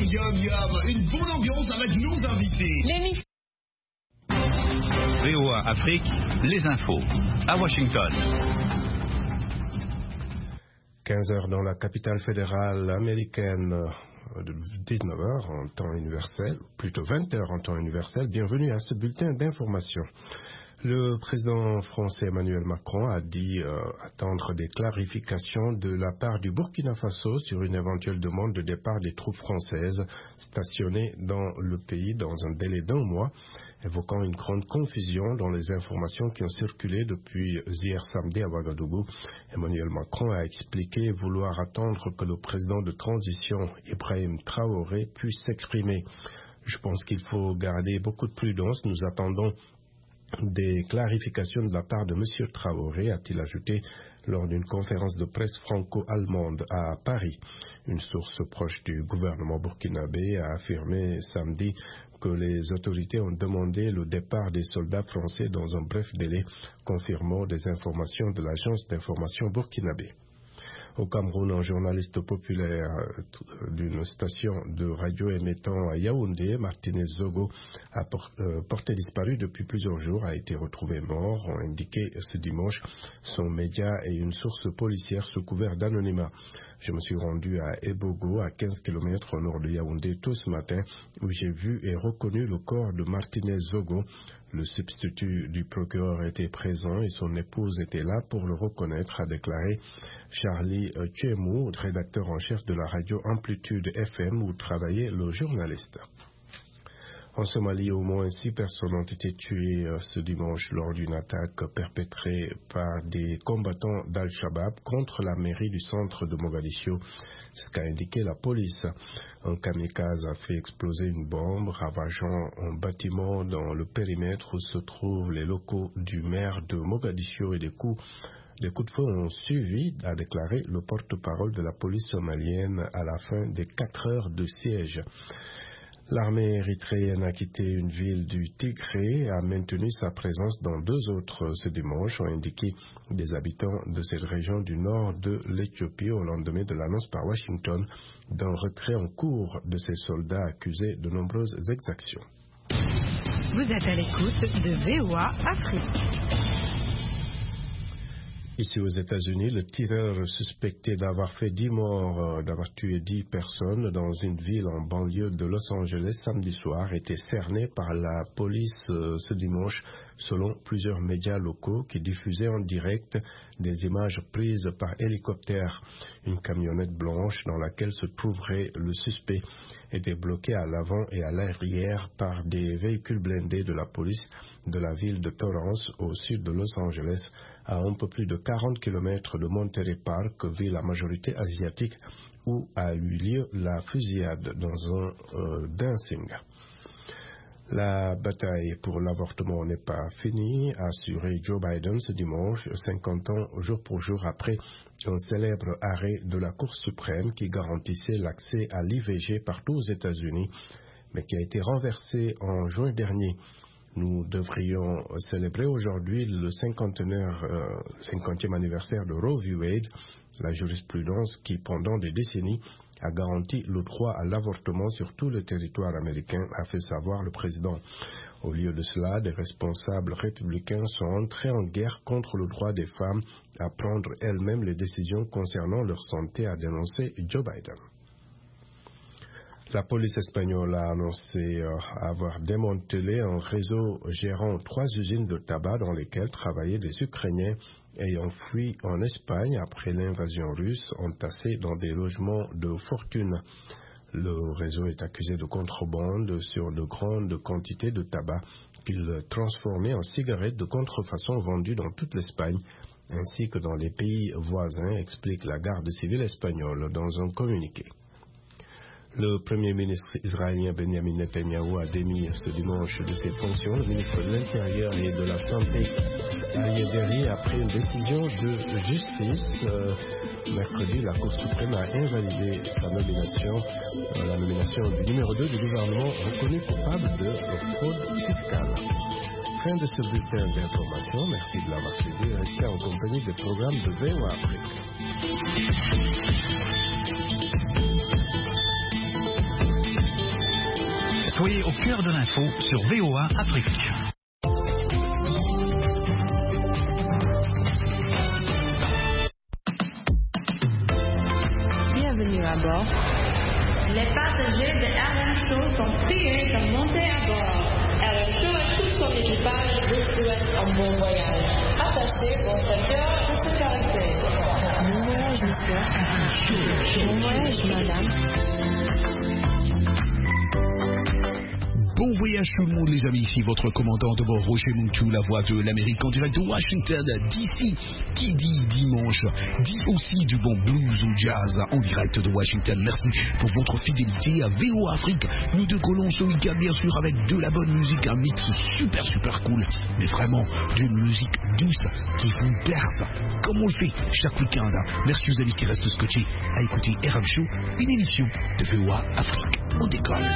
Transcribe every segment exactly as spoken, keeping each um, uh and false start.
yum yum, une bonne ambiance avec nos invités. L'émission V O A Afrique, les infos, à Washington. quinze heures dans la capitale fédérale américaine, dix-neuf heures en temps universel, plutôt vingt heures en temps universel. Bienvenue à ce bulletin d'information. Le président français Emmanuel Macron a dit euh, attendre des clarifications de la part du Burkina Faso sur une éventuelle demande de départ des troupes françaises stationnées dans le pays dans un délai d'un mois, évoquant une grande confusion dans les informations qui ont circulé depuis hier samedi à Ouagadougou. Emmanuel Macron a expliqué vouloir attendre que le président de transition, Ibrahim Traoré, puisse s'exprimer. Je pense qu'il faut garder beaucoup de prudence. Nous attendons des clarifications de la part de M. Traoré, a-t-il ajouté lors d'une conférence de presse franco-allemande à Paris. Une source proche du gouvernement burkinabé a affirmé samedi que les autorités ont demandé le départ des soldats français dans un bref délai, confirmant des informations de l'agence d'information burkinabé. Au Cameroun, un journaliste populaire d'une station de radio émettant à Yaoundé, Martinez Zogo, a porté disparu depuis plusieurs jours, a été retrouvé mort, ont indiqué ce dimanche son média et une source policière sous couvert d'anonymat. Je me suis rendu à Ebogo, à quinze kilomètres au nord de Yaoundé, tôt ce matin, où j'ai vu et reconnu le corps de Martinez Zogo. Le substitut du procureur était présent et son épouse était là pour le reconnaître, a déclaré Charlie Tchemou, rédacteur en chef de la radio Amplitude F M où travaillait le journaliste. En Somalie, au moins six personnes ont été tuées ce dimanche lors d'une attaque perpétrée par des combattants d'Al-Shabaab contre la mairie du centre de Mogadiscio, ce qu'a indiqué la police. Un kamikaze a fait exploser une bombe, ravageant un bâtiment dans le périmètre où se trouvent les locaux du maire de Mogadiscio et des coups Des coups de feu ont suivi, a déclaré le porte-parole de la police somalienne à la fin des quatre heures de siège. L'armée érythréenne a quitté une ville du Tigré et a maintenu sa présence dans deux autres ce dimanche, ont indiqué des habitants de cette région du nord de l'Éthiopie au lendemain de l'annonce par Washington d'un retrait en cours de ces soldats accusés de nombreuses exactions. Vous êtes à l'écoute de V O A Afrique. Ici aux États-Unis, le tireur suspecté d'avoir fait dix morts, d'avoir tué dix personnes dans une ville en banlieue de Los Angeles samedi soir était cerné par la police ce dimanche, selon plusieurs médias locaux qui diffusaient en direct des images prises par hélicoptère. Une camionnette blanche dans laquelle se trouverait le suspect était bloquée à l'avant et à l'arrière par des véhicules blindés de la police de la ville de Torrance, au sud de Los Angeles, à un peu plus de quarante kilomètres de Monterey Park, ville à majorité asiatique, où a eu lieu la fusillade dans un euh, dancing. La bataille pour l'avortement n'est pas finie, a assuré Joe Biden ce dimanche, cinquante ans jour pour jour après un célèbre arrêt de la Cour suprême qui garantissait l'accès à l'I V G partout aux États-Unis, mais qui a été renversé en juin dernier. Nous devrions célébrer aujourd'hui le cinquantenaire, euh, cinquantième anniversaire de Roe v. Wade, la jurisprudence qui, pendant des décennies, a garanti le droit à l'avortement sur tout le territoire américain, a fait savoir le président. Au lieu de cela, des responsables républicains sont entrés en guerre contre le droit des femmes à prendre elles-mêmes les décisions concernant leur santé, a dénoncé Joe Biden. La police espagnole a annoncé euh, avoir démantelé un réseau gérant trois usines de tabac dans lesquelles travaillaient des Ukrainiens ayant fui en Espagne après l'invasion russe, entassés dans des logements de fortune. Le réseau est accusé de contrebande sur de grandes quantités de tabac qu'il transformait en cigarettes de contrefaçon vendues dans toute l'Espagne ainsi que dans les pays voisins, explique la garde civile espagnole dans un communiqué. Le Premier ministre israélien Benjamin Netanyahou a démis ce dimanche de ses fonctions. Le ministre de l'Intérieur et de la Santé, Ariel Deri, a pris une décision de justice. Euh, mercredi, la Cour suprême a invalidé sa nomination, euh, la nomination du numéro deux du gouvernement reconnu coupable de fraude fiscale. Fin de ce bulletin d'information. Merci de l'avoir suivi. Restez en compagnie des programmes de V O A Afrique. Soyez au cœur de l'info sur V O A Afrique. Bienvenue à bord. Les passagers de R M Show sont priés de monter à bord. R M Show et tout son équipage vous souhaitent un bon voyage. Attachez vos ceintures de sécurité. Bon voyage, monsieur. Bon voyage, madame. Bon voyage tout le monde les amis, ici votre commandant de bord Roger Munchou, la voix de l'Amérique en direct de Washington D C. Qui dit dimanche, dit aussi du bon blues ou jazz en direct de Washington. Merci pour votre fidélité à V O A Afrique. Nous décollons ce week-end bien sûr avec de la bonne musique, un mix super super cool, mais vraiment d'une musique douce qui vous berce, comme on le fait chaque week-end. Merci aux amis qui restent scotchés à écouter R M Show, une émission de V O A Afrique. On décolle.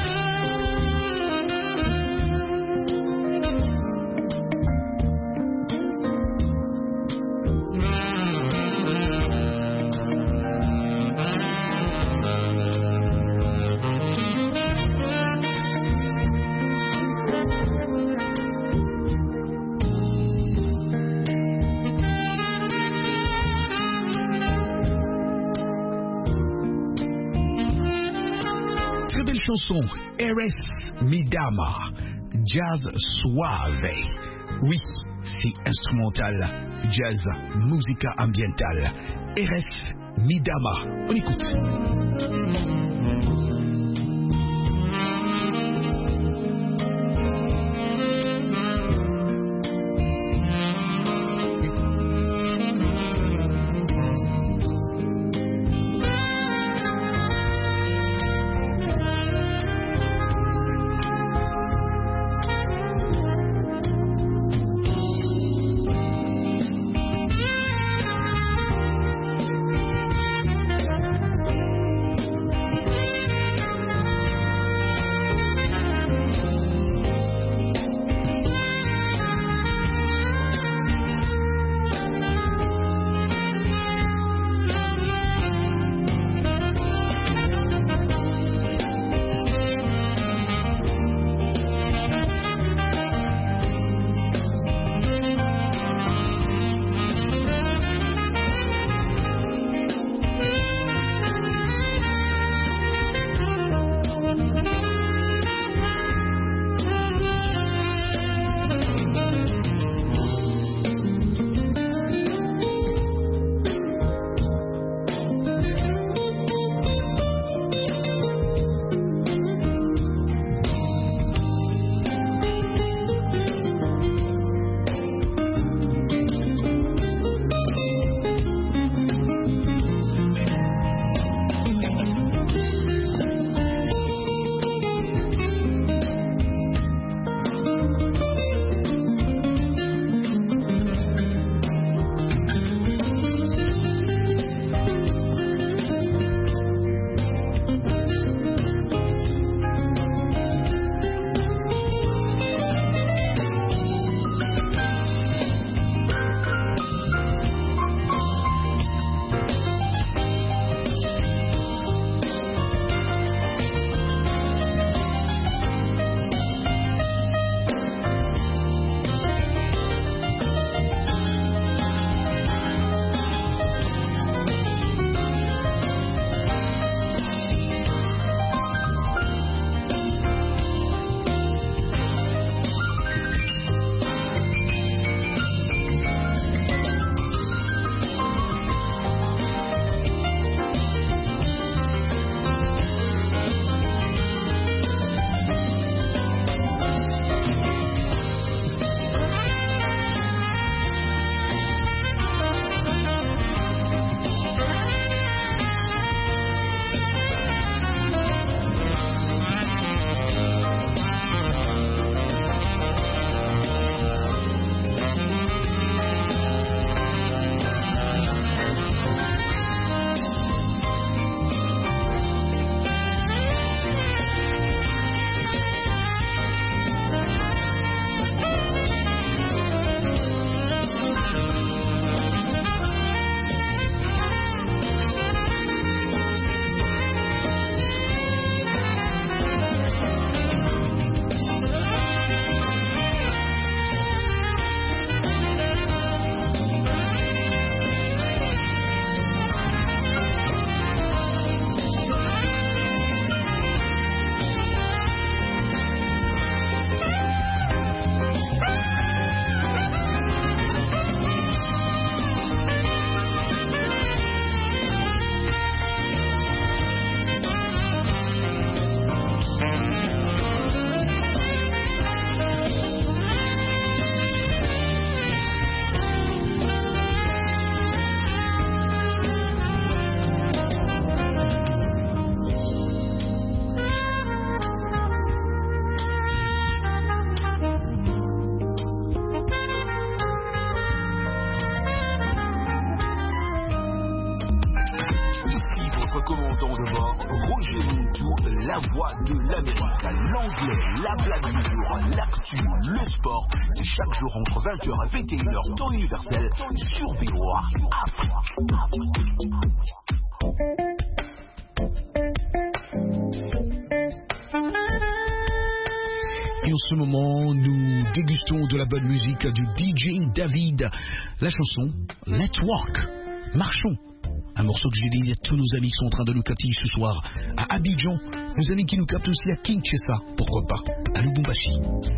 Chanson Eres Mi Dama, jazz suave. Oui, c'est instrumental, jazz, musica ambientale. Eres Mi Dama. On écoute. voix de l'Amérique. L'anglais, la blague du jour, l'actu, le sport, c'est chaque jour entre vingt heures et vingt et une heures temps universel sur V O A Afrique. Et en ce moment, nous dégustons de la bonne musique du D J David. La chanson Let's Walk. Marchons. Un morceau que j'ai dédié à tous nos amis qui sont en train de nous capter ce soir à Abidjan. Nos amis qui nous captent aussi à Kinshasa. Pourquoi pas à Lubumbashi.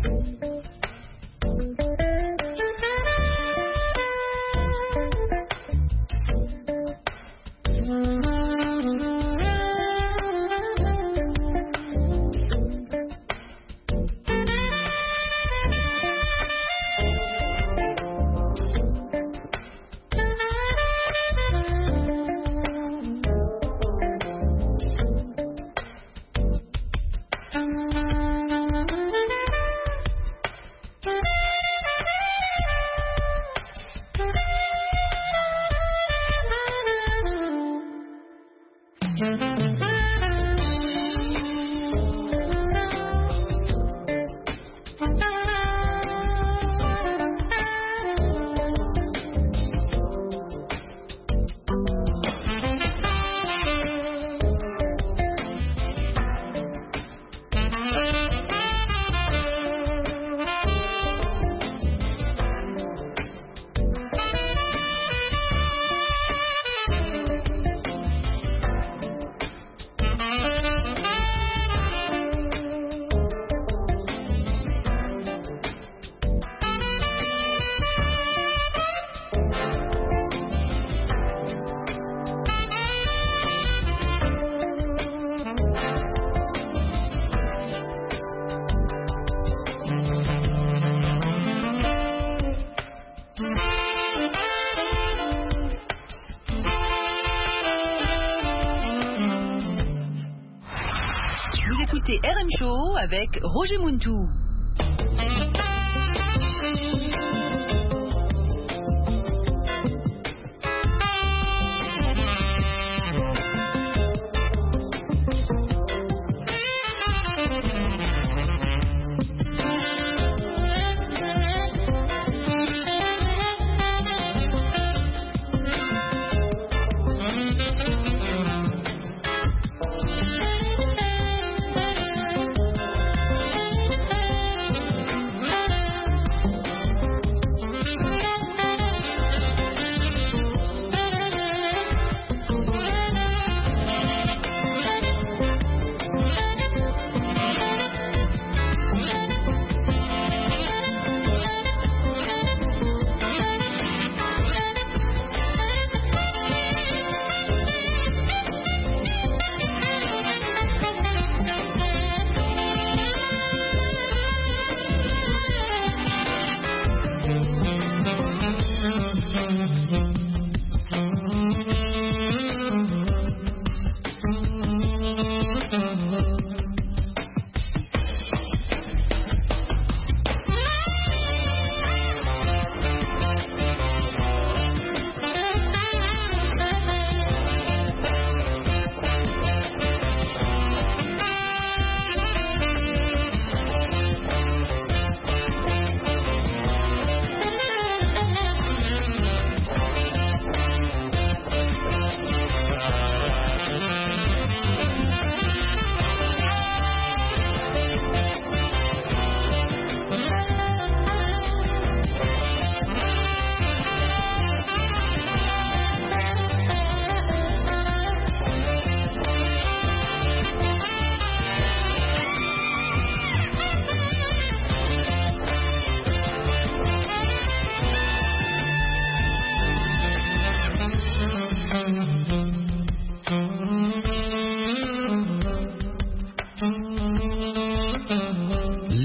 écoutez R M Show avec Roger Muntou.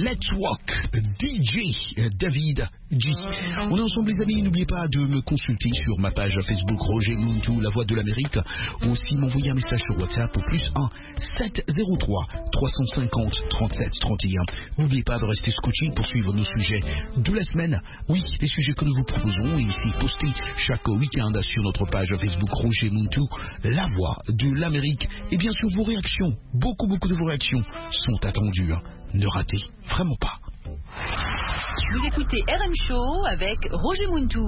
Let's Rock, D J David G. On est ensemble les amis, n'oubliez pas de me consulter sur ma page Facebook Roger Muntu, la voix de l'Amérique, ou aussi m'envoyer un message sur WhatsApp au plus un sept zéro trois trois cent cinquante trente-sept trente et un. N'oubliez pas de rester scotché pour suivre nos sujets de la semaine. Oui, les sujets que nous vous proposons et ici postés chaque week-end sur notre page Facebook Roger Muntu, la voix de l'Amérique. Et bien sûr vos réactions, beaucoup beaucoup de vos réactions sont attendues. Ne ratez vraiment pas. Vous écoutez R M Show avec Roger Muntu.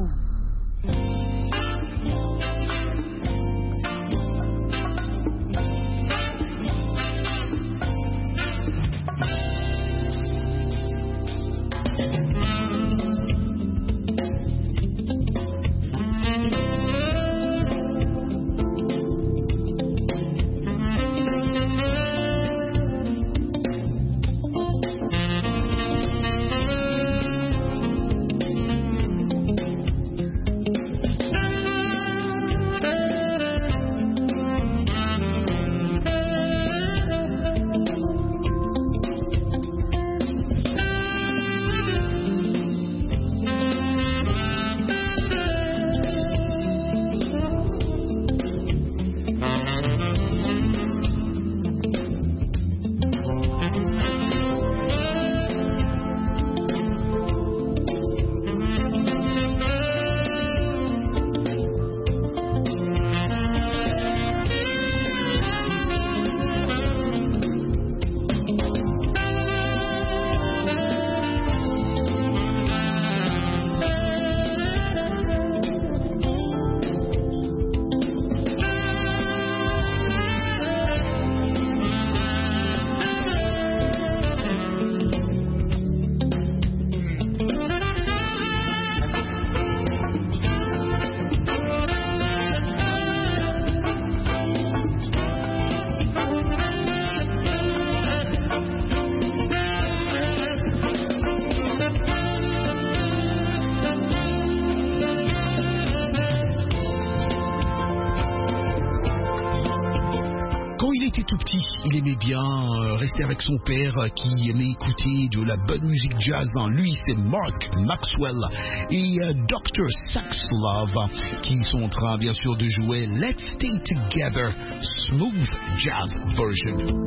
Il aimait bien euh, rester avec son père euh, qui aimait écouter de la bonne musique jazz. Lui, c'est Mark Maxwell et euh, docteur Saxlove qui sont en train, bien sûr, de jouer Let's Stay Together, Smooth Jazz Version.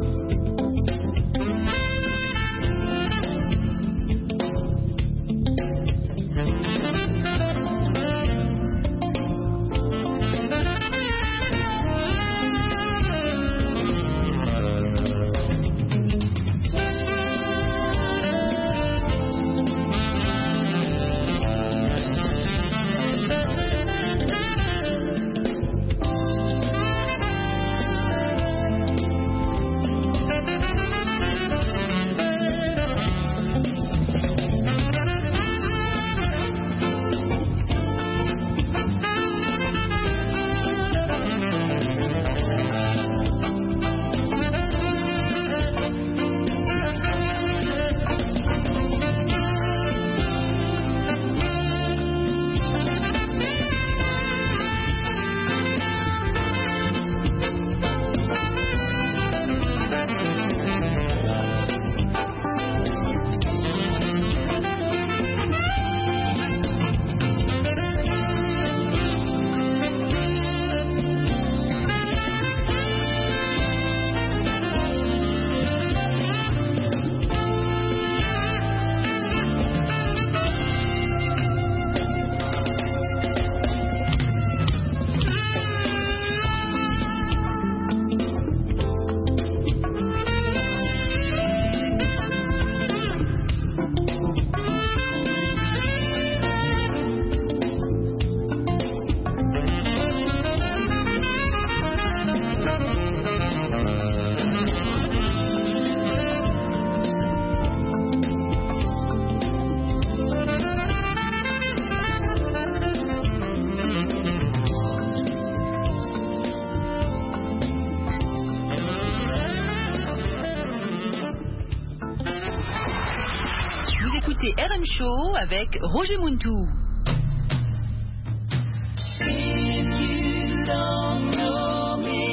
écoutez R M Show avec Roger Muntu.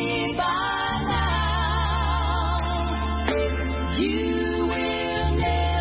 You will never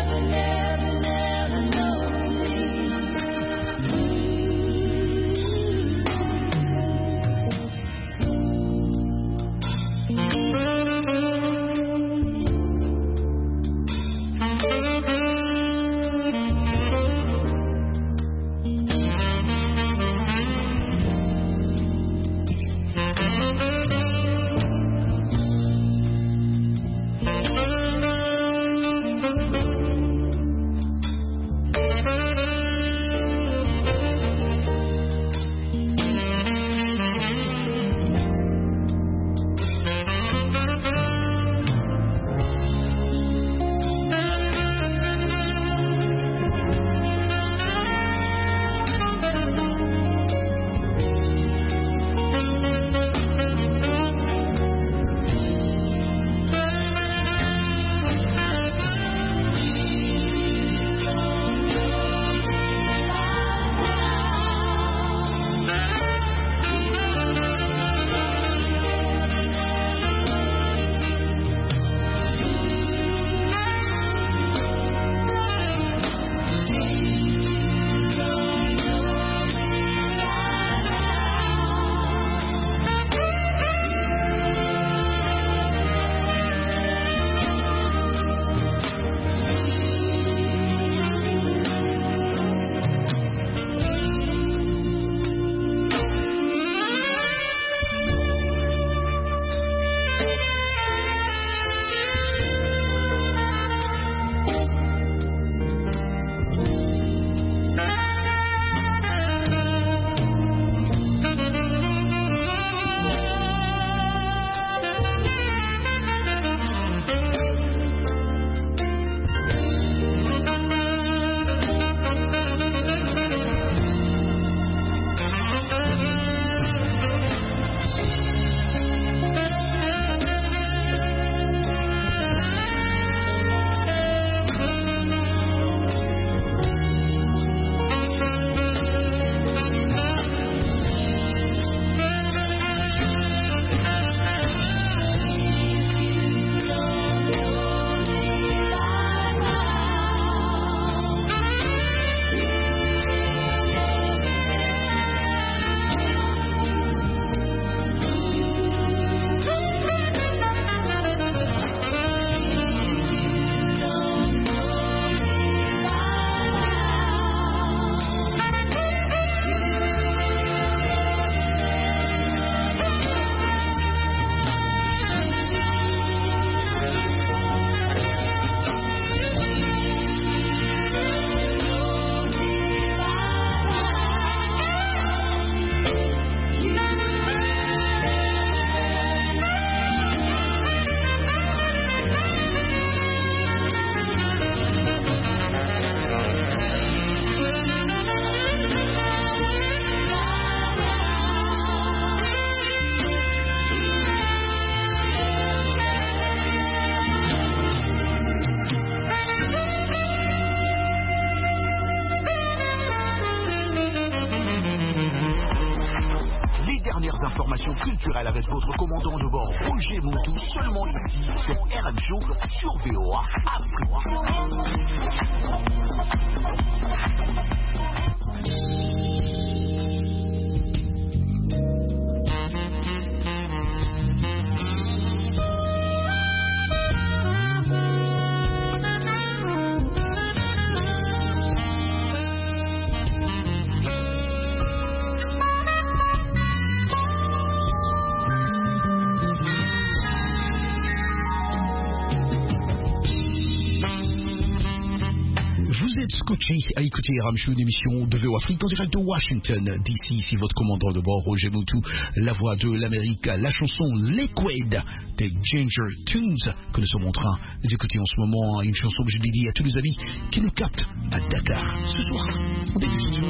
meilleures informations culturelles avec votre commandant de bord Roger Montou, seulement ici sur R M Show sur V O A Scotché à écouter R M Show, une émission de V O Afrique en direct de Washington D C. Ici votre commandant de bord Roger Montou, la voix de l'Amérique, la chanson Liquid des Ginger Tunes que nous sommes en train d'écouter en ce moment, une chanson que je dédie à tous les amis qui nous captent à Dakar ce soir. On débute.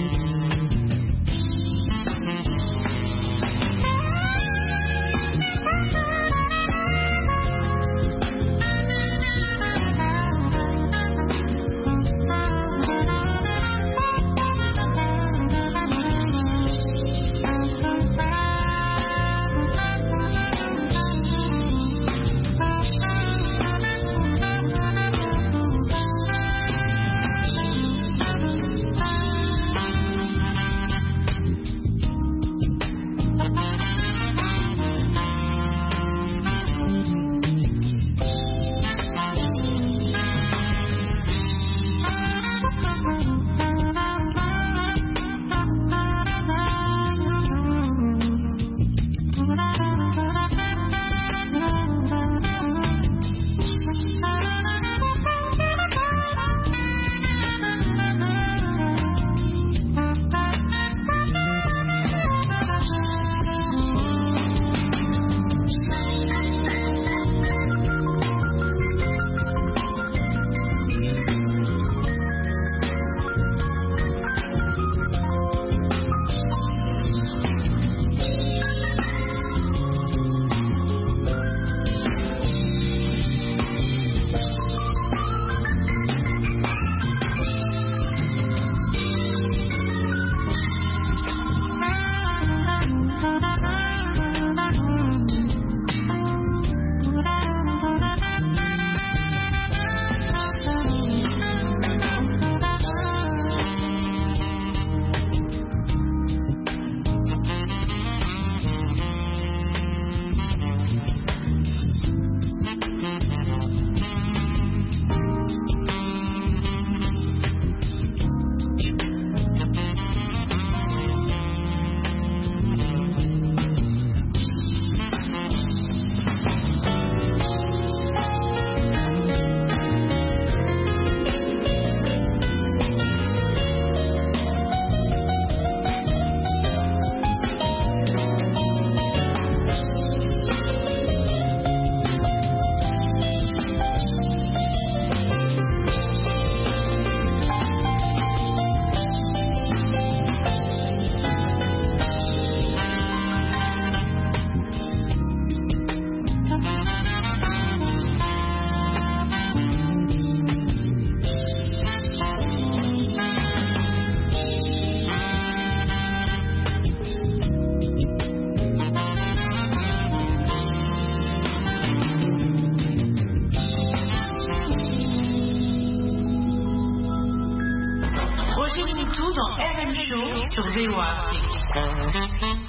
sur V O A Afrique.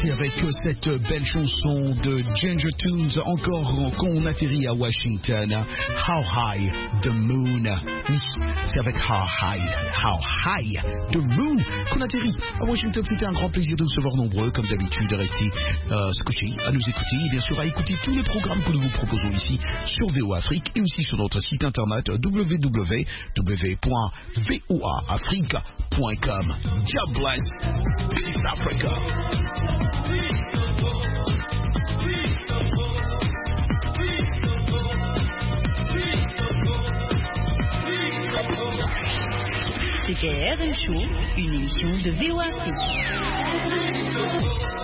Et avec cette belle chanson de Ginger Tunes, encore qu'on atterrit à Washington. How High the Moon. Oui, c'est avec How High, How High the Moon qu'on atterrit à Washington. C'était un grand plaisir de vous recevoir nombreux, comme d'habitude, de rester euh, scotchés, à nous écouter et bien sûr à écouter tous les programmes que nous vous proposons ici sur V O A Afrique et aussi sur notre site internet w w w point v o a afrique point com. God bless. Peace Africa. C'était R M Show, une émission de V O A Afrique.